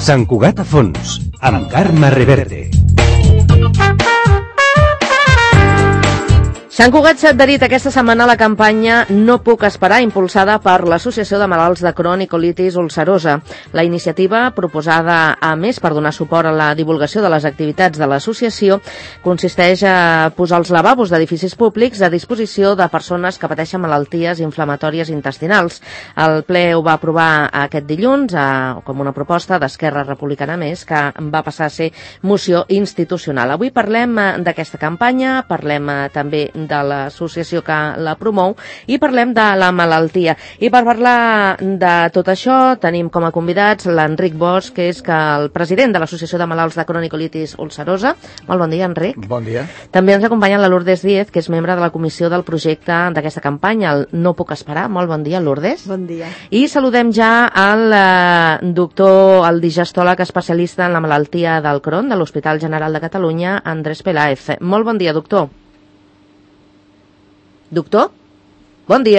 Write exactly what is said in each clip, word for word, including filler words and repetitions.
Sant Cugat a fons, amb Carme Reverte. Sant Cugat s'ha adherit aquesta setmana a la campanya No puc esperar, impulsada per l'Associació de Malalts de Crohn i Colitis Ulcerosa. La iniciativa, proposada a més per donar suport a la divulgació de les activitats de l'associació, consisteix a posar els lavabos d'edificis públics a disposició de persones que pateixen malalties inflamatòries intestinals. El ple ho va aprovar aquest dilluns a, com una proposta d'Esquerra Republicana Més, que va passar a ser moció institucional. Avui parlem d'aquesta campanya, parlem també de l'associació que la promou i parlem de la malaltia. I per parlar de tot això tenim com a convidats l'Enric Bosch, que és que el president de l'Associació de Malalts de Crohn i Colitis Ulcerosa. Molt bon dia, Enric. Bon dia. També ens acompanya la Lourdes Díez, que és membre de la comissió del projecte d'aquesta campanya, el No puc esperar. Molt bon dia, Lourdes. Bon dia. I saludem ja al eh, doctor, el digestòleg especialista en la malaltia del Crohn de l'Hospital General de Catalunya, Andrés Peláez. Molt bon dia, doctor. Doctor? Bon dia.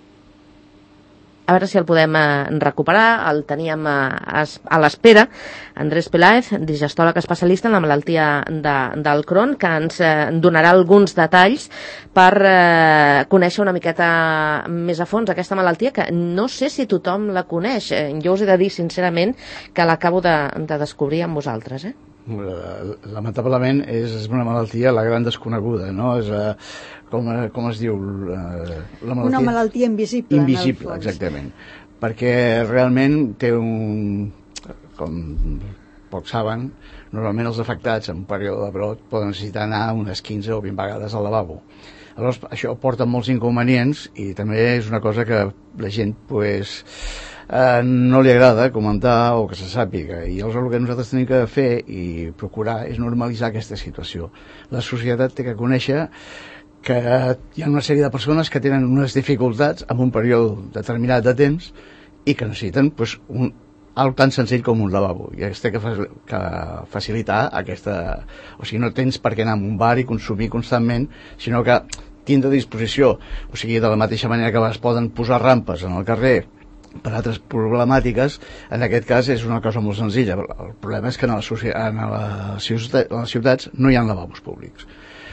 A veure si el podem eh, recuperar. El teníem eh, a l'espera. Andrés Peláez, digestòleg especialista en la malaltia de, del Crohn, que ens eh, donarà alguns detalls per eh, conèixer una miqueta més a fons aquesta malaltia, que no sé si tothom la coneix. Eh, jo us he de dir sincerament que l'acabo de, de descobrir amb vosaltres, eh? Lamentablement és una malaltia la gran desconeguda, no? És, uh, com, com es diu? Uh, la malaltia... Una malaltia invisible. Invisible, exactament. Perquè realment té un... Com pocs saben, normalment els afectats en un període de brot poden necessitar anar unes quinze o vint vegades al lavabo. Aleshores, això porta molts inconvenients i també és una cosa que la gent, pues, eh, no li agrada comentar o que se sàpiga. I aleshores el que nosaltres tenim que fer i procurar és normalitzar aquesta situació. La societat té que conèixer que hi ha una sèrie de persones que tenen unes dificultats en un període determinat de temps i que necessiten, pues, un algo tan senzill com un lavabo, i es té que, fa, que facilitar aquesta... O sigui, no tens per què anar a un bar i consumir constantment, sinó que tindre a disposició, o sigui, de la mateixa manera que es poden posar rampes en el carrer per altres problemàtiques, en aquest cas és una cosa molt senzilla. El problema és que en, la, en, les, ciutats, en les ciutats no hi ha lavabos públics.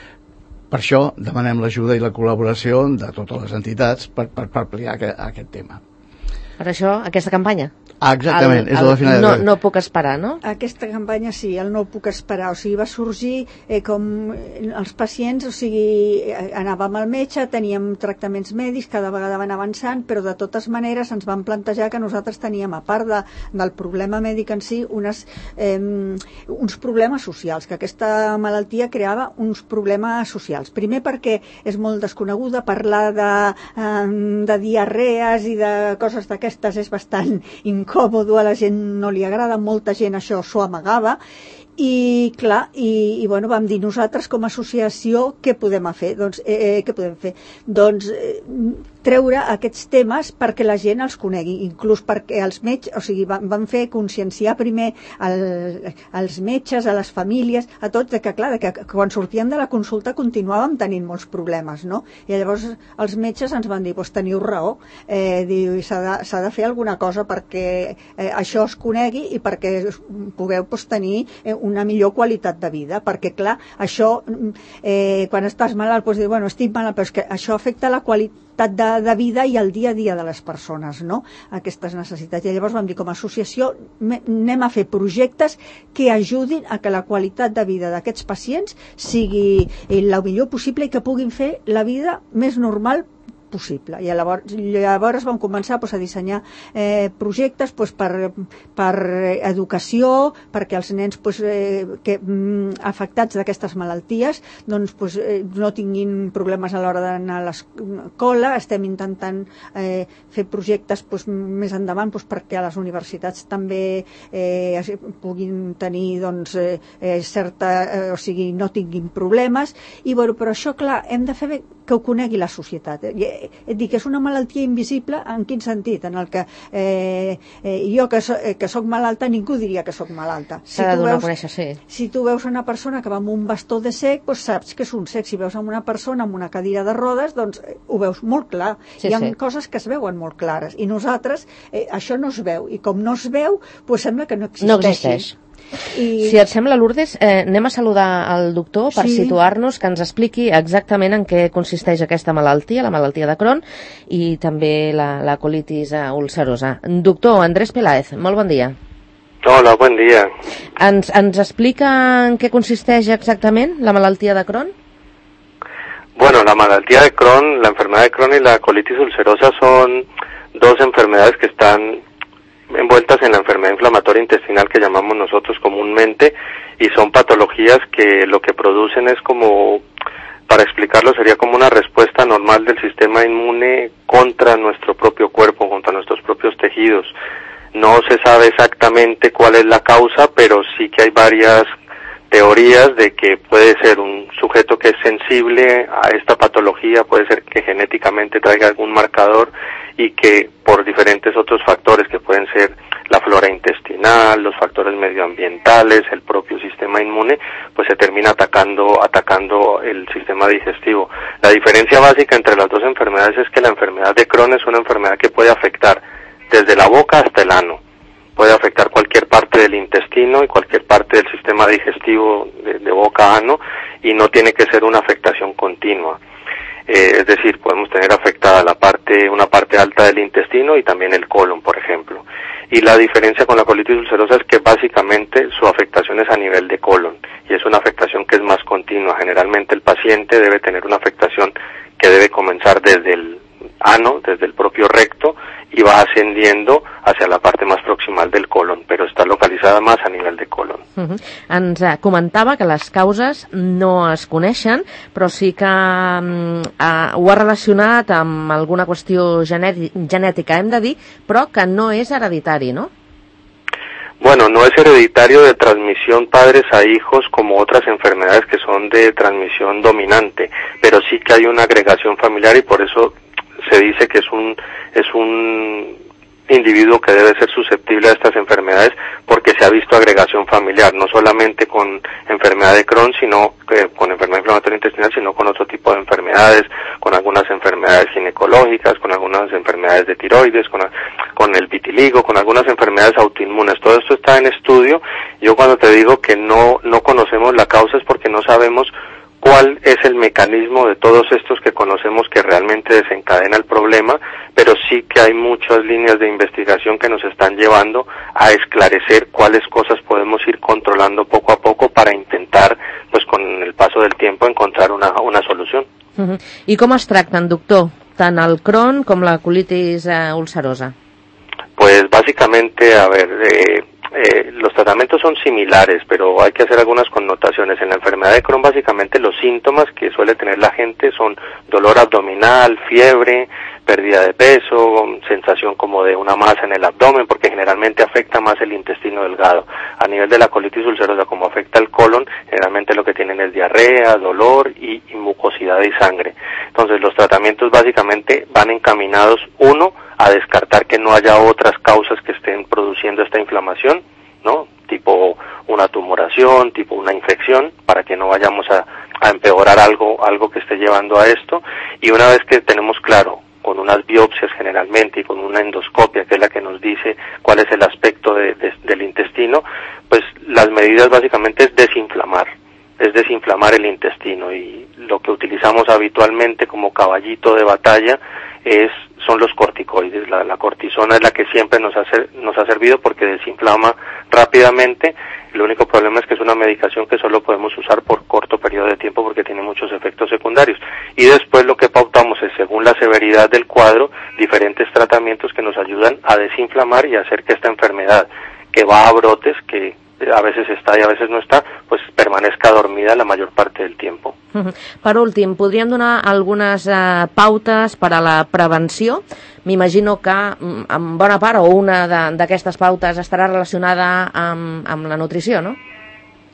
Per això demanem l'ajuda i la col·laboració de totes les entitats per, per, per ampliar aquest, aquest tema. Per això, aquesta campanya. Ah, exactament, el, és la final. No, no puc esperar, no? Aquesta campanya sí, el no puc esperar, o sigui, va sorgir eh, com els pacients, o sigui, anàvem al metge, teníem tractaments mèdics, cada vegada van avançant, però de totes maneres ens van plantejar que nosaltres teníem, a part de, del problema mèdic en si, unes, eh, uns problemes socials, que aquesta malaltia creava uns problemes socials. Primer perquè és molt desconeguda, parlar de, eh, de diarrees i de coses d'aquestes és bastant incòmodo, a la gent no li agrada, molta gent això s'ho amagava, i clar, i, i bueno, vam dir nosaltres com a associació què podem fer? Doncs, eh, eh, què podem fer? Doncs eh, treure aquests temes perquè la gent els conegui, inclús perquè els metges, o sigui, van, van fer conscienciar primer el, els metges, a les famílies, a tots, de que clar, de que quan sortien de la consulta continuàvem tenint molts problemes, no? I llavors els metges ens van dir, doncs teniu raó, eh, s'ha de, s'ha de fer alguna cosa perquè eh, això es conegui i perquè pugueu doncs, tenir eh, una millor qualitat de vida, perquè clar, això eh, quan estàs malalt pots dir, bueno, estic malalt, però és que això afecta la qualitat de, de vida i el dia a dia de les persones, no? Aquestes necessitats. I llavors vam dir, com a associació anem a fer projectes que ajudin a que la qualitat de vida d'aquests pacients sigui el millor possible i que puguin fer la vida més normal possible. I llavors, llavors vam començar doncs, a dissenyar eh, projectes doncs, per, per educació, perquè els nens doncs, eh, que, mm, afectats d'aquestes malalties doncs, doncs, eh, no tinguin problemes a l'hora d'anar a l'escola. Estem intentant eh, fer projectes doncs, més endavant doncs, perquè a les universitats també eh, puguin tenir doncs, eh, certa, eh, o sigui, no tinguin problemes. I bueno, però això, clar, hem de fer que ho conegui la societat. Eh, et dic, és una malaltia invisible en quin sentit? En el que eh, eh, jo que, so, eh, que soc malalta, ningú diria que soc malalta. Si S'ha de tu, donar a veus, conèixer, sí. si tu veus una persona que va amb un bastó de cec, doncs saps que és un cec. Si veus una persona amb una cadira de rodes, doncs eh, ho veus molt clar. Sí, Hi ha sí. coses que es veuen molt clares. I nosaltres, eh, això no es veu. I com no es veu, doncs sembla que no existeixi. No existeix. I... Si et sembla, Lourdes, eh, anem a saludar al doctor per Sí. situar-nos, que ens expliqui exactament en què consisteix aquesta malaltia, la malaltia de Crohn, i també la, la colitis eh, ulcerosa. Doctor Andrés Peláez, molt bon dia. Hola, buen día. Ens, ens explica en què consisteix exactament la malaltia de Crohn? Bueno, la malaltia de Crohn, la enfermedad de Crohn y la colitis ulcerosa son dos enfermedades que están envueltas en la enfermedad inflamatoria intestinal que llamamos nosotros comúnmente, y son patologías que lo que producen es como, para explicarlo, sería como una respuesta normal del sistema inmune contra nuestro propio cuerpo, contra nuestros propios tejidos. No se sabe exactamente cuál es la causa, pero sí que hay varias teorías de que puede ser un sujeto que es sensible a esta patología, puede ser que genéticamente traiga algún marcador, y que por diferentes otros factores que pueden ser la flora intestinal, los factores medioambientales, el propio sistema inmune, pues se termina atacando atacando el sistema digestivo. La diferencia básica entre las dos enfermedades es que la enfermedad de Crohn es una enfermedad que puede afectar desde la boca hasta el ano. Puede afectar cualquier parte del intestino y cualquier parte del sistema digestivo de, de boca a ano, y no tiene que ser una afectación continua. Eh, es decir, podemos tener afectada la parte, una parte alta del intestino y también el colon, por ejemplo. Y la diferencia con la colitis ulcerosa es que básicamente su afectación es a nivel de colon, y es una afectación que es más continua. Generalmente el paciente debe tener una afectación que debe comenzar desde el ano, desde el propio recto, y va ascendiendo hacia la parte más proximal del colon, però està localitzada més a nivell de colon. Uh -huh. Ens eh, comentava que les causes no es coneixen, però sí que eh, ho ha relacionat amb alguna qüestió genètica, hem de dir, però que no és hereditari, ¿no? Bueno, no es hereditario de transmisión padres a hijos como otras enfermedades que son de transmisión dominante, pero sí que hay una agregación familiar, y por eso se dice que es un es un individuo que debe ser susceptible a estas enfermedades, porque se ha visto agregación familiar, no solamente con enfermedad de Crohn, sino eh, con enfermedad inflamatoria intestinal, sino con otro tipo de enfermedades, con algunas enfermedades ginecológicas, con algunas enfermedades de tiroides, con, con el vitiligo, con algunas enfermedades autoinmunes. Todo esto está en estudio. Yo cuando te digo que no no conocemos la causa es porque no sabemos cuál es el mecanismo de todos estos que conocemos que realmente desencadena el problema, pero sí que hay muchas líneas de investigación que nos están llevando a esclarecer cuáles cosas podemos ir controlando poco a poco para intentar, pues con el paso del tiempo, encontrar una, una solución. Uh-huh. I com es tracten, doctor, tant el Crohn com la colitis eh, ulcerosa? Pues básicamente, a ver, eh, Eh, los tratamientos son similares, pero hay que hacer algunas connotaciones. En la enfermedad de Crohn, básicamente los síntomas que suele tener la gente son dolor abdominal, fiebre, pérdida de peso, sensación como de una masa en el abdomen, porque generalmente afecta más el intestino delgado. A nivel de la colitis ulcerosa, como afecta el colon, generalmente lo que tienen es diarrea, dolor y, y mucosidad y sangre. Entonces los tratamientos básicamente van encaminados, uno, a descartar que no haya otras causas que estén produciendo esta inflamación, ¿no? Tipo una tumoración, tipo una infección, para que no vayamos a, a empeorar algo, algo que esté llevando a esto. Y una vez que tenemos claro, con unas biopsias generalmente y con una endoscopia, que es la que nos dice cuál es el aspecto de, de, del intestino, pues las medidas básicamente es desinflamar, es desinflamar el intestino, y lo que utilizamos habitualmente como caballito de batalla es son los corticoides. La, la cortisona es la que siempre nos ha, nos ha servido porque desinflama rápidamente. El único problema es que es una medicación que solo podemos usar por corto periodo de tiempo porque tiene muchos efectos secundarios. Y después lo que pautamos es, según la severidad del cuadro, diferentes tratamientos que nos ayudan a desinflamar y a hacer que esta enfermedad, que va a brotes, que a veces está y a veces no está, pues permanezca dormida la mayor parte del tiempo. Per últim, podríem donar algunes eh, pautes per a la prevenció? M'imagino que en bona part o una d'aquestes pautes estarà relacionada amb, amb la nutrició, no?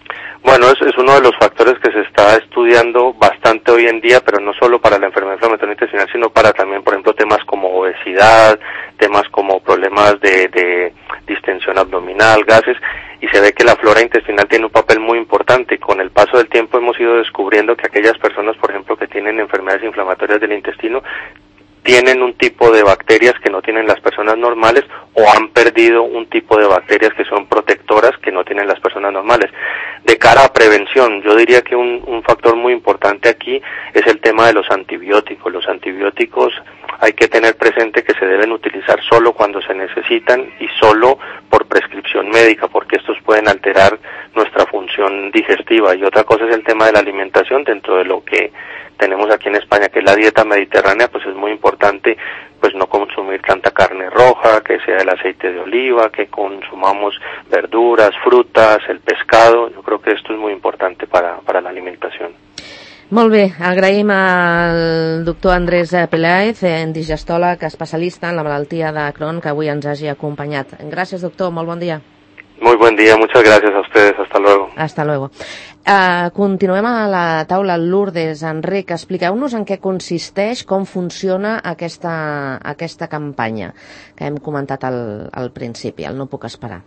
Bueno, es, es uno de los factores que se está estudiando bastante hoy en día, pero no solo para la enfermedad inflamatoria intestinal, sino para también, por ejemplo, temas como obesidad, temas como problemas de, de distensión abdominal, gases, y se ve que la flora intestinal tiene un papel muy importante, y con el paso del tiempo hemos ido descubriendo que aquellas personas, por ejemplo, que tienen enfermedades inflamatorias del intestino, tienen un tipo de bacterias que no tienen las personas normales o han perdido un tipo de bacterias que son protectoras que no tienen las personas normales. De cara a prevención, yo diría que un, un factor muy importante aquí es el tema de los antibióticos. Los antibióticos hay que tener presente que se deben utilizar solo cuando se necesitan y solo por prescripción médica, porque estos pueden alterar nuestra función digestiva. Y otra cosa es el tema de la alimentación. Dentro de lo que tenemos aquí en España, que es la dieta mediterránea, pues es muy importante pues no consumir tanta carne roja, que sea el aceite de oliva, que consumamos verduras, frutas, el pescado. Yo creo que esto es muy importante para, para la alimentación. Molt bé, agraïm al doctor Andrés Peláez, digestòleg especialista en la malaltia de Crohn, que avui ens hagi acompanyat. Gràcies, doctor, molt bon dia. Muy buen día, muchas gracias a ustedes, hasta luego. Hasta luego. Uh, continuem a la taula. Lourdes, Enric, expliqueu-nos en què consisteix, com funciona aquesta, aquesta campanya que hem comentat al, al principi, el No puc esperar.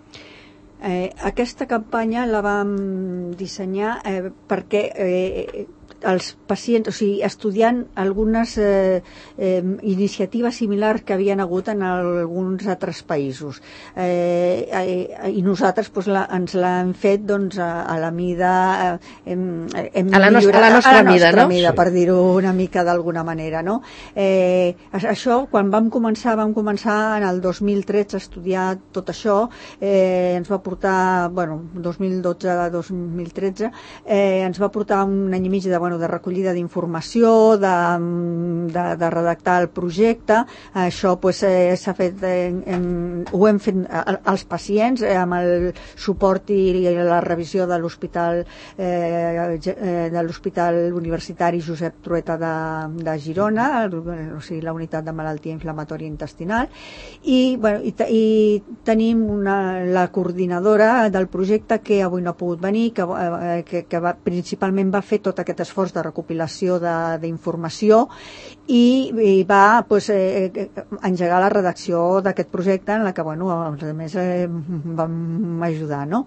Eh, aquesta campanya la vam dissenyar eh, perquè eh, els pacients, o sigui, estudiant algunes eh, eh, iniciatives similars que havien hagut en alguns altres països. Eh, eh, I nosaltres doncs, la, ens l'hem fet doncs, a, a la mida... Eh, hem, hem a la, nos, a la nostra, a la nostra mida, no? mida, per dir-ho una mica d'alguna manera, no? Eh, això, quan vam començar, vam començar en el dos mil tretze a estudiar tot això, eh, ens va portar, bueno, dos mil dotze a dos mil tretze, eh, ens va portar un any i mig de, bueno, de recollida d'informació, de, de, de redactar el projecte. Això pues, eh, s'ha fet, eh, en, ho hem fet als pacients eh, amb el suport i la revisió de l'hospital eh, de l'Hospital Universitari Josep Trueta de, de Girona, o sigui, la unitat de malaltia inflamatòria intestinal, i, bueno, i, i tenim una, la coordinadora del projecte que avui no ha pogut venir, que, eh, que, que va, principalment va fer tot aquest esforç de recopilació d'informació i, i va pues, eh, engegar la redacció d'aquest projecte en la que bueno, els altres eh, vam ajudar, no?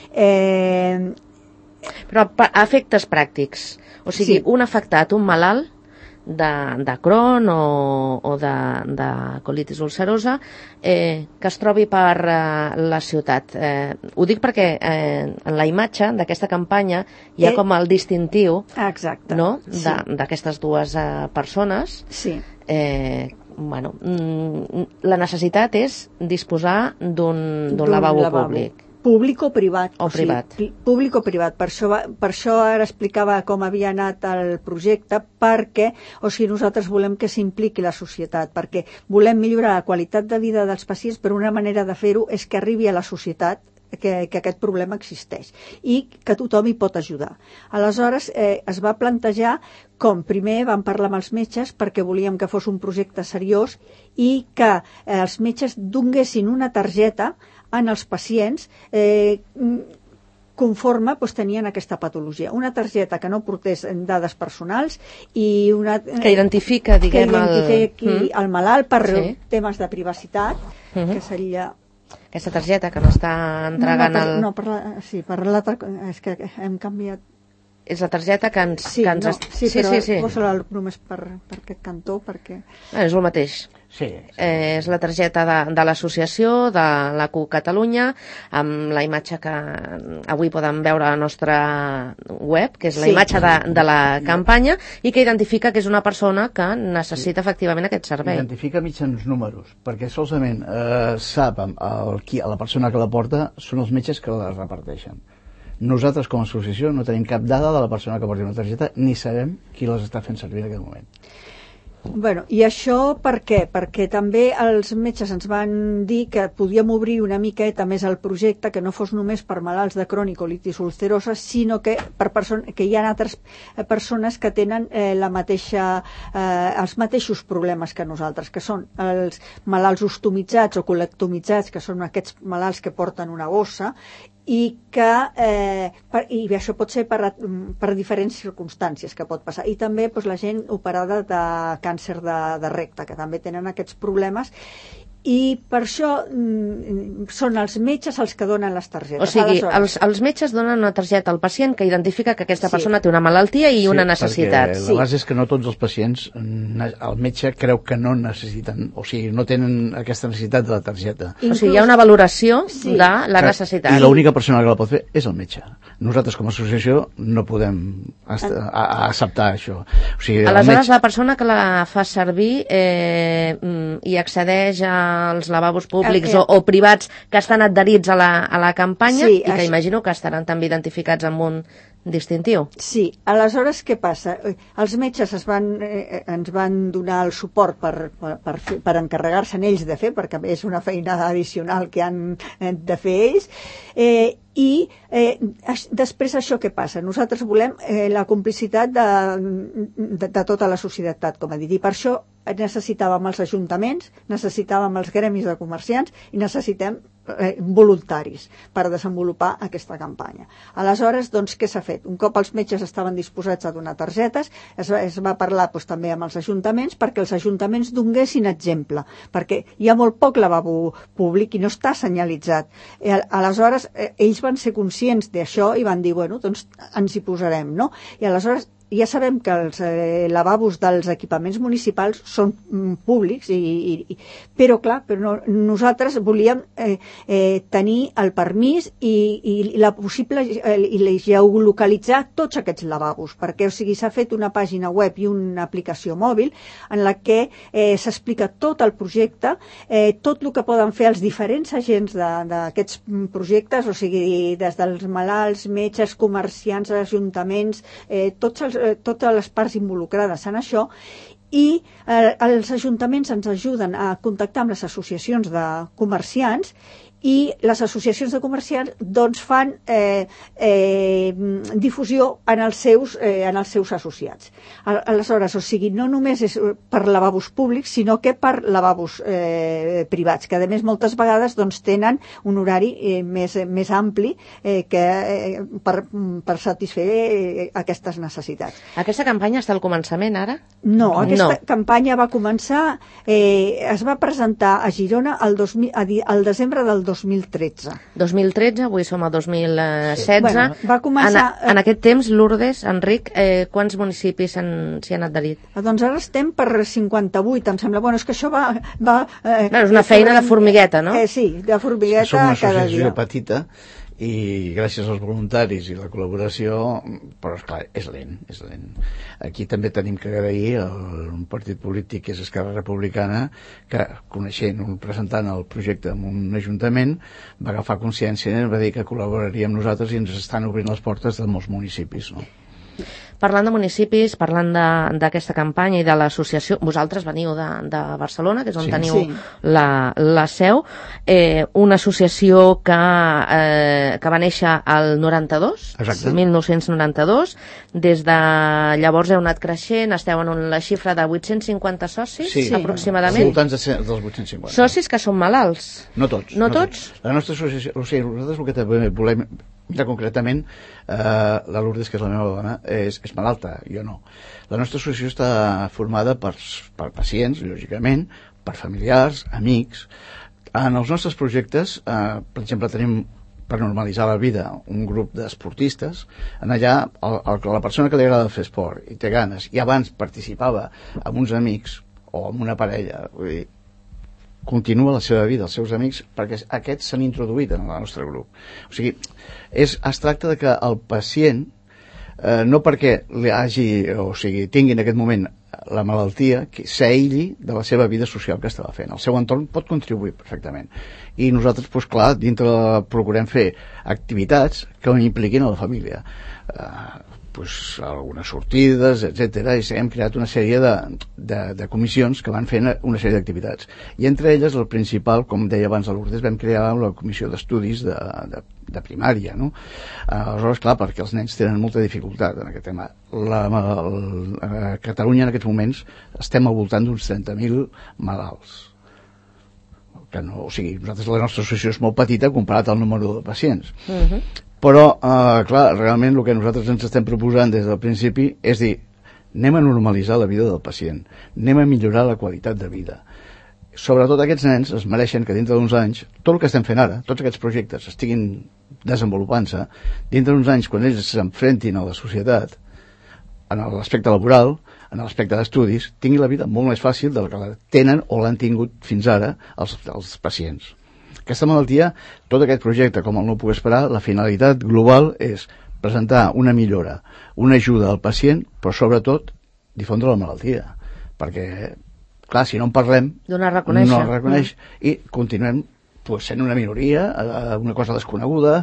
Eh... Però a efectes pràctics, o sigui, sí. Un afectat, un malalt de, de Crohn o, o de, de colitis ulcerosa eh, que es trobi per eh, la ciutat. Eh, ho dic perquè eh, en la imatge d'aquesta campanya hi ha eh, com el distintiu, exacte, no? Sí. D'aquestes dues eh, persones. Sí. Eh, bueno, la necessitat és disposar d'un lavabo, lavabo públic. Públic o privat. O, o privat. Sigui, públic o privat. Per això, va, per això ara explicava com havia anat el projecte, perquè o sigui, nosaltres volem que s'impliqui la societat, perquè volem millorar la qualitat de vida dels pacients, però una manera de fer-ho és que arribi a la societat que, que aquest problema existeix i que tothom hi pot ajudar. Aleshores, eh, es va plantejar com primer vam parlar amb els metges perquè volíem que fos un projecte seriós i que eh, els metges donguessin una targeta en els pacients eh, conforme doncs, tenien aquesta patologia. Una targeta que no portés dades personals i una... Que identifica, diguem, que identifiqui el... el malalt per sí. Temes de privacitat, uh-huh. que seria... Aquesta targeta que no està entregant... No, no, per, el... no per la, sí, per l'altra... És que hem canviat... És la targeta que ens... Sí, que ens... no, sí, sí, però sí, sí. posa-la només per, per aquest cantó, perquè... Ah, és el mateix. Sí, sí. Eh, és la targeta de, de l'associació, de la C U Catalunya, amb la imatge que avui poden veure a la nostra web, que és la sí. imatge de, de la campanya, i que identifica que és una persona que necessita sí. efectivament aquest servei. Identifica mitjans números, perquè solament eh, sap el, qui, la persona que la porta són els metges que la reparteixen. Nosaltres, com a associació, no tenim cap dada de la persona que porta una targeta, ni sabem qui les està fent servir en aquest moment. Bueno, i això per què? Perquè també els metges ens van dir que podíem obrir una miqueta més el projecte, que no fos només per malalts de Crohn i colitis ulcerosa, sinó que per persones, que hi ha altres persones que tenen eh, la mateixa, eh, els mateixos problemes que nosaltres, que són els malalts ostomitzats o colectomitzats, que són aquests malalts que porten una bossa, i que eh, per, i això pot ser per, per diferents circumstàncies que pot passar, i també doncs, la gent operada de càncer de, de recte, que també tenen aquests problemes, i per això mm, són els metges els que donen les targetes. O sigui, els, els metges donen una targeta al pacient que identifica que aquesta Sí. persona té una malaltia i Sí, una necessitat. perquè la base és que no tots els pacients, el metge creu que no necessiten, o sigui, no tenen aquesta necessitat de la targeta. O sigui, hi ha una valoració Sí. de la necessitat. I l'única persona que la pot fer és el metge. Nosaltres, com a associació, no podem est- a, a acceptar això. O sigui, el Aleshores, metge- la persona que la fa servir eh, mm, i accedeix als lavabos públics Eh, eh. o, o privats que estan adherits a la, a la campanya Sí, i que això- imagino que estaran també identificats amb un distintiu. Sí, aleshores què passa? Eh, Els metges es van, eh, ens van donar el suport per, per, per, fer- per encarregar-se'n ells de fer, perquè és una feina addicional que han eh, de fer ells, eh, i eh, es- després això què passa? Nosaltres volem eh, la complicitat de, de, de tota la societat, com a dit, i per això necessitàvem els ajuntaments, necessitàvem els gremis de comerciants i necessitem eh, voluntaris per desenvolupar aquesta campanya. Aleshores, doncs, què s'ha fet? Un cop els metges estaven disposats a donar targetes, es va, es va parlar doncs, també amb els ajuntaments perquè els ajuntaments donguessin exemple, perquè hi ha molt poc lavabo públic i no està senyalitzat. Eh, aleshores, eh, ells van ser conscients d'això i van dir, bueno, doncs ens hi posarem, no? I aleshores ja sabem que els eh, lavabos dels equipaments municipals són mm, públics, i, i, i, però clar, però no, nosaltres volíem eh, eh, tenir el permís i, i la possible eh, i la geolocalitzar tots aquests lavabos, perquè o sigui, s'ha fet una pàgina web i una aplicació mòbil en la que eh, s'explica tot el projecte, eh, tot el que poden fer els diferents agents d'aquests projectes, o sigui, des dels malalts, metges, comerciants, ajuntaments, eh, tots els totes les parts involucrades en això, i eh, els ajuntaments ens ajuden a contactar amb les associacions de comerciants, i les associacions de comerciants doncs fan eh, eh, difusió en els seus, eh, en els seus associats. Aleshores, o sigui, no només és per lavabos públics, sinó que per lavabos eh, privats, que a més moltes vegades doncs, tenen un horari eh, més, més ampli eh, que, eh, per, per satisfer eh, aquestes necessitats. Aquesta campanya està al començament, ara? No, aquesta No. campanya va començar, eh, es va presentar a Girona el, dos mil, al desembre del dos mil tretze. dos mil tretze, avui som a dos mil setze. Bueno, va començar- En, en aquest temps, Lourdes, Enric, eh, quants municipis s'hi han adherit? Doncs ara estem per cinquanta-vuit, em sembla. Bueno, és que això va... va eh, Bueno, és una feina de formigueta, no? Eh, sí, de formigueta Som una cada associació dia. petita i gràcies als voluntaris i la col·laboració, però esclar, és lent, és lent. Aquí també tenim que agrair a un partit polític que és Esquerra Republicana, que coneixent, presentant el projecte en un ajuntament, va agafar consciència i va dir que col·laboraria amb nosaltres i ens estan obrint les portes de molts municipis, no? Parlant de municipis, parlant de- d'aquesta campanya i de l'associació, vosaltres veniu de, de Barcelona, que és on Sí. teniu Sí. la, la seu, eh, una associació que, eh, que va néixer al noranta-dos, Exacte. mil nou-cents noranta-dos, des de llavors heu anat creixent, esteu en la xifra de vuit-cents cinquanta socis, Sí, aproximadament. Al voltant de cent- dels vuit-cents cinquanta. Socis que són malalts. No tots. No tots? La nostra associació, o sigui, nosaltres el que també volem, ja concretament, eh, la Lourdes, que és la meva dona, és, és malalta, jo no. La nostra associació està formada per, per pacients, lògicament, per familiars, amics. En els nostres projectes, eh, per exemple, tenim per normalitzar la vida un grup d'esportistes. En allà, el, el, la persona que li agrada fer esport i té ganes, i abans participava amb uns amics o amb una parella, vull dir, continua la seva vida, els seus amics, perquè aquests s'han introduït en el nostre grup. O sigui, és, es tracta de que el pacient, eh, no perquè li hagi, o sigui, tingui en aquest moment la malaltia, que s'aïlli de la seva vida social que estava fent. El seu entorn pot contribuir perfectament. I nosaltres, doncs clar, dintre procurem fer activitats que impliquin a la família. Eh, pues, algunes sortides, etcètera, i hem creat una sèrie de, de, de comissions que van fent una sèrie d'activitats. I entre elles, el principal, com deia abans a Lourdes, vam crear la comissió d'estudis de, de, de primària, no? Aleshores, clar, perquè els nens tenen molta dificultat en aquest tema. La, la, a Catalunya, en aquests moments, estem al voltant d'uns trenta mil malalts. que no, o sigui, nosaltres la nostra associació és molt petita comparat al número de pacients. Uh-huh. Però, eh, clar, realment el que nosaltres ens estem proposant des del principi és dir, anem a normalitzar la vida del pacient, anem a millorar la qualitat de vida. Sobretot aquests nens es mereixen que dintre d'uns anys, tot el que estem fent ara, tots aquests projectes estiguin desenvolupant-se, dintre d'uns anys, quan ells s'enfrentin a la societat, en l'aspecte laboral, en l'aspecte d'estudis, tinguin la vida molt més fàcil del que la tenen o l'han tingut fins ara els, els pacients. Aquesta malaltia, tot aquest projecte, com el No Puc Esperar, la finalitat global és presentar una millora, una ajuda al pacient, però sobretot difondre la malaltia, perquè clar, si no en parlem, donar a reconèixer. No es reconeix, mm. i continuem pues, sent una minoria, eh, una cosa desconeguda.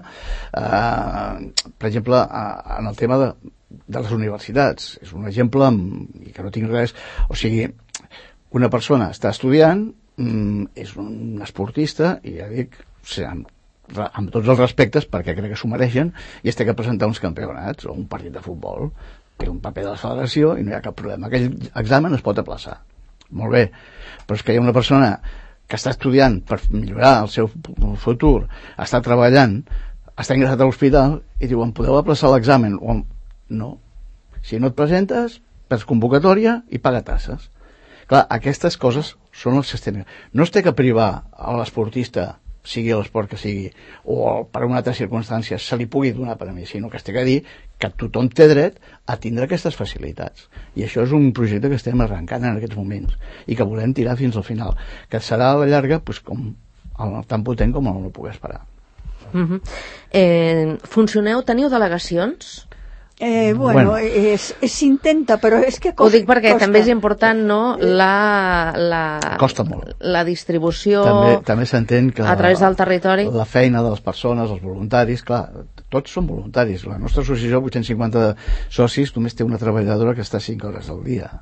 Eh, per exemple, eh, en el tema de, de les universitats, és un exemple amb, i que no tinc res, o sigui, una persona està estudiant, mm, és un esportista, i ja dic, o sigui, amb, amb tots els respectes, perquè crec que s'ho mereixen, i es té que presentar uns campionats o un partit de futbol, té un paper de la federació i no hi ha cap problema. Aquell examen es pot aplaçar. Molt bé, però és que hi ha una persona que està estudiant per millorar el seu futur, està treballant, està ingressat a l'hospital i diuen, podeu aplaçar l'examen? O, no. Si no et presentes, perds convocatòria i paga tasses. Clar, aquestes coses són els que es tenen. No es té que privar a l'esportista, sigui l'esport que sigui, o per una altra circumstància se li pugui donar per a mi, sinó que es té que dir que tothom té dret a tindre aquestes facilitats. I això és un projecte que estem arrencant en aquests moments i que volem tirar fins al final, que serà a la llarga pues, com, tan potent com el No Puc Esperar. Uh-huh. eh, funcioneu, teniu delegacions? Eh, bueno, bueno. s'intenta, però és que costa. Ho dic perquè costa. També és important, no?, la, la, costa molt. La distribució també, també s'entén que a través del territori. La feina de les persones, els voluntaris, clar, tots són voluntaris. La nostra associació, vuit-cents cinquanta socis, només té una treballadora que està cinc hores al dia.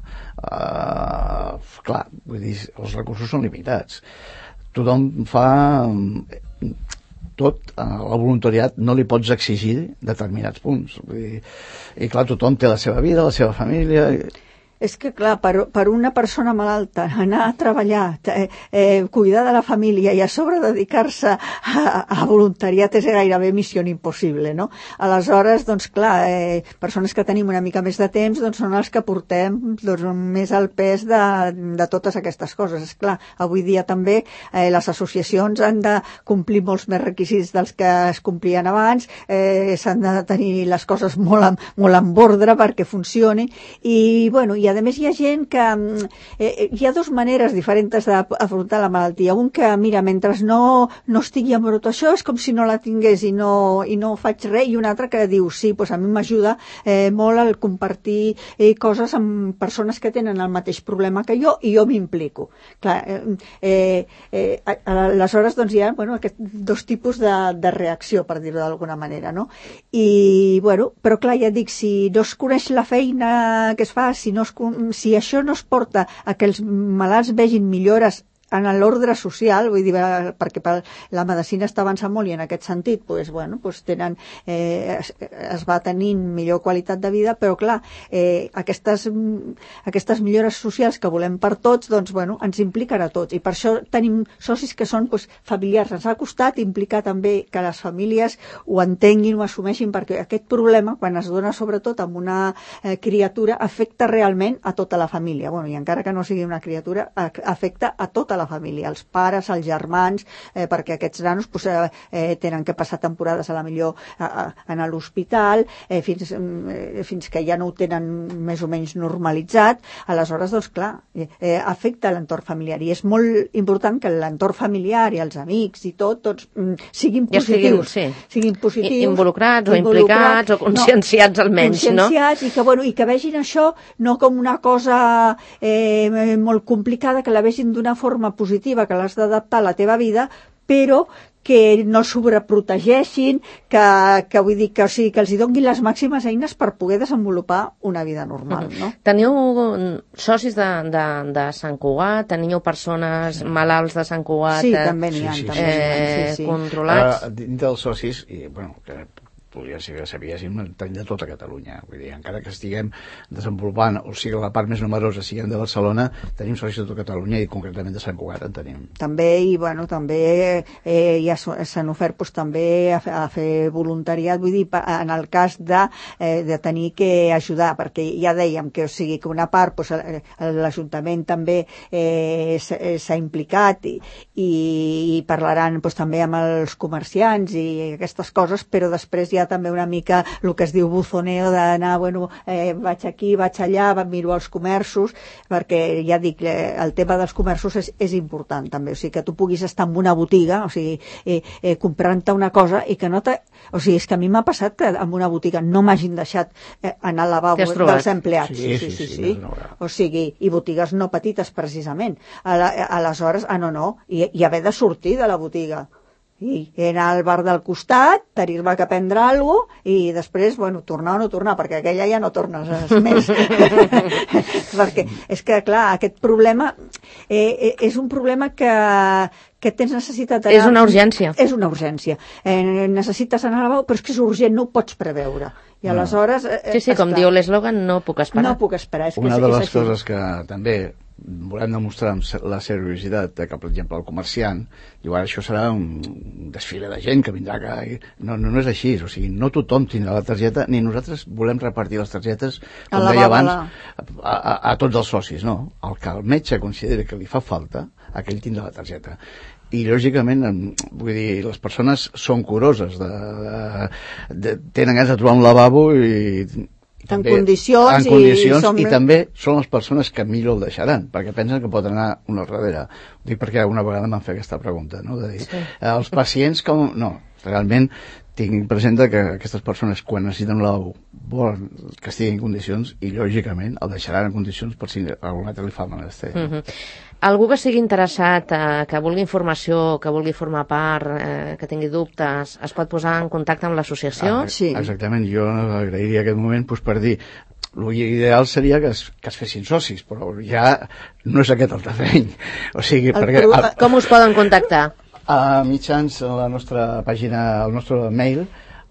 Uh, clar, vull dir, els recursos són limitats. Tothom fa... tot, al voluntariat no li pots exigir determinats punts. Vull dir, i clar, tothom té la seva vida, la seva família... És que, clar, per, per una persona malalta anar a treballar, eh, eh, cuidar de la família i a sobre dedicar-se a, a voluntariat és gairebé missió impossible, no? Aleshores, doncs, clar, eh, persones que tenim una mica més de temps doncs, són els que portem doncs, més el pes de, de totes aquestes coses. És clar, avui dia també eh, les associacions han de complir molts més requisits dels que es complien abans, eh, s'han de tenir les coses molt en, molt en ordre perquè funcioni i, bueno, i a més hi ha gent que eh, hi ha dues maneres diferents d'afrontar la malaltia. Un que, mira, mentre no, no estigui embrut això és com si no la tingués i no, i no faig res, i un altre que diu, sí, doncs a mi m'ajuda eh, molt el compartir eh, coses amb persones que tenen el mateix problema que jo i jo m'implico. Clar, eh, eh, aleshores doncs hi ha bueno, aquests dos tipus de, de reacció, per dir-ho d'alguna manera, no? I, bueno, però clar, ja dic, si no es coneix la feina que es fa, si no es si això no es porta a que els malalts vegin millores en l'ordre social, vull dir, perquè la medicina està avançant molt i en aquest sentit, doncs, bueno, doncs tenen, eh, es, es va tenint millor qualitat de vida, però clar, eh, aquestes, aquestes millores socials que volem per tots, doncs, bueno, ens impliquen a tots, i per això tenim socis que són doncs, familiars. Ens ha costat implicar també que les famílies ho entenguin, ho assumeixin, perquè aquest problema, quan es dona sobretot amb una eh, criatura, afecta realment a tota la família. Bueno, i encara que no sigui una criatura, afecta a tota la família, els pares, els germans, eh, perquè aquests nanos pues, eh, tenen que passar temporades a la millor a, a, a l'hospital, eh, fins, eh, fins que ja no ho tenen més o menys normalitzat. Aleshores, doncs clar, eh, afecta l'entorn familiar i és molt important que l'entorn familiar i els amics i tot, tots siguin positius. Ja siguin, sí. siguin positius. I, involucrats o implicats o conscienciats no, almenys, conscienciats, no? Conscienciats i que, bueno, i que vegin això no com una cosa eh, molt complicada, que la vegin d'una forma positiva, que l'has d'adaptar a la teva vida, però que no sobreprotegeixin, que, que vull dir que, o sigui, que els hi donin les màximes eines per poder desenvolupar una vida normal, no? Teniu socis de, de, de Sant Cugat? Teniu persones malalts de Sant Cugat? Sí, també n'hi ha, sí, sí, també eh, sí, sí. controlats? Ara, dintre dels socis, i, bueno, que podria ser que sabíéssim de tota Catalunya. Vull dir, encara que estiguem desenvolupant, o sigui, la part més numerosa siguem de Barcelona, tenim socis de tota Catalunya i concretament de Sant Cugat en tenim. També, i bueno, també eh, ja s'han ofert pues, també a, a fer voluntariat, vull dir, en el cas de, eh, de tenir que ajudar, perquè ja dèiem que, o sigui, que una part pues, l'Ajuntament també eh, s'ha implicat i, i parlaran pues, també amb els comerciants i aquestes coses, però després hi ha també una mica el que es diu buzoneo d'anar, bueno, eh, vaig aquí, vaig allà, miro els comerços, perquè ja dic, el tema dels comerços és, és important també, o sigui, que tu puguis estar en una botiga, o sigui, eh, eh, comprant-te una cosa i que no te... O sigui, és que a mi m'ha passat que en una botiga no m'hagin deixat eh, anar al lavabo dels empleats. Sí, sí, sí. sí, sí, sí. O sigui, i botigues no petites precisament. Aleshores, ah, no, no, i, i haver de sortir de la botiga. I anar al bar del costat, tenir-me que prendre alguna cosa i després, bueno, tornar o no tornar, perquè aquella ja no tornes més. Perquè és que, clar, aquest problema eh, és un problema que, que tens necessitat d'anar... És una urgència. És una urgència. Eh, necessites anar al lavabo, però és que és urgent, no ho pots preveure. I aleshores... Eh, sí, sí, com diu l'eslògan, no puc esperar. No puc esperar. És que una és, de les és així. coses que també volem demostrar amb la seriositat de que, per exemple, el comerciant diu, ara això serà un desfile de gent que vindrà que... No, no, no és així, o sigui, no tothom tindrà la targeta, ni nosaltres volem repartir les targetes, com deia abans, a, a, a tots els socis, no. El que el metge considera que li fa falta, aquell tindrà la targeta. I lògicament, vull dir, les persones són curoses, de, de, de, tenen ganes de trobar un lavabo i... En condicions, en condicions i, som... i també són les persones que millor el deixaran, perquè pensen que pot anar una al darrere. Ho dic perquè una vegada m'han fet aquesta pregunta, no? De dir, sí. eh, els pacients com... No, realment tinc present que aquestes persones quan necessiten un lavabo volen que estigui en condicions i lògicament el deixaran en condicions per si algun altre li fa menester. Uh -huh. Algú que sigui interessat, eh, que vulgui informació, que vulgui formar part, eh, que tingui dubtes, es pot posar en contacte amb l'associació? Ah, sí. Exactament, jo agrairia aquest moment pues, per dir, l'ideal seria que es, que es fessin socis, però ja no és aquest el terreny. O sigui, perquè... A, com us poden contactar? A mitjans la nostra pàgina, el nostre mail,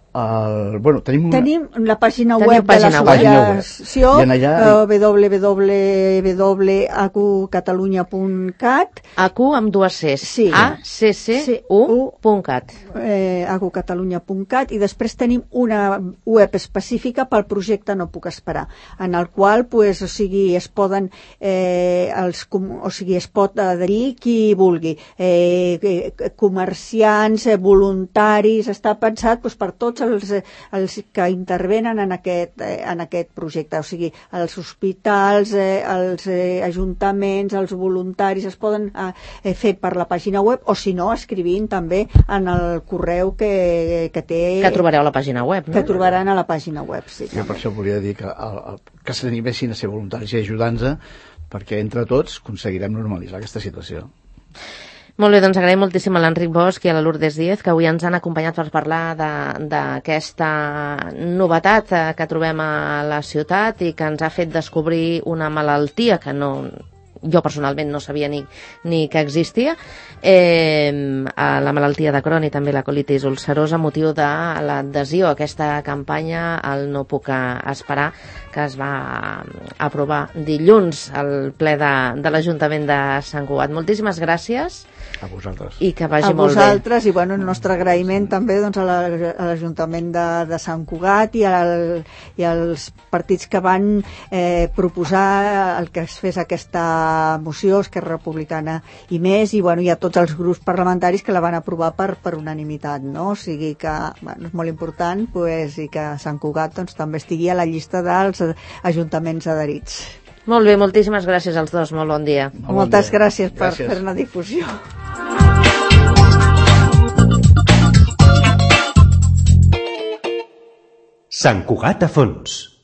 el, bueno, tenim, una... tenim la pàgina web de l'associació allà... w w w punt a cu catalunya punt cat A Q amb dues Cs, sí. A C C U punt cat eh, a cu catalunya punt cat i després tenim una web específica pel projecte No Puc Esperar, en el qual pues, o sigui, es poden eh, els, o sigui, es pot adherir qui vulgui, eh, comerciants, eh, voluntaris, està pensat pues, per tots els, els que intervenen en aquest, eh, en aquest projecte, o sigui, els hospitals, eh, els eh, ajuntaments, els voluntaris es poden eh, fer per la pàgina web o si no, escrivint també en el correu que, que té... Que trobareu a la pàgina web, no? Que trobaran a la pàgina web, sí. Jo per això volia dir que, el, el, que s'animessin a ser voluntaris i ajudants perquè entre tots aconseguirem normalitzar aquesta situació. Molt bé, doncs agraïm moltíssim a l'Enric Bosch i a la Lourdes Díez, que avui ens han acompanyat per parlar d'aquesta novetat que trobem a la ciutat i que ens ha fet descobrir una malaltia que no, jo personalment no sabia ni, ni que existia, eh, a la malaltia de Crohn i també la colitis ulcerosa, motiu de l'adhesió a aquesta campanya al No Puc Esperar, que es va aprovar dilluns al ple de, de l'Ajuntament de Sant Cugat. Moltíssimes gràcies. A vosaltres. I que vagi a molt bé. A vosaltres, i bueno, el nostre agraïment també doncs, a l'Ajuntament de, de Sant Cugat i, al, i als partits que van eh, proposar el que es fes aquesta moció, Esquerra Republicana i més, i, bueno, i a tots els grups parlamentaris que la van aprovar per, per unanimitat, no? O sigui que bueno, és molt important pues, i que Sant Cugat doncs, també estigui a la llista dels ajuntaments adherits. Molt bé, moltíssimes gràcies als dos, molt bon dia. Molt Moltes bon dia. gràcies per gràcies. fer una difusió. Sant Cugat a fons.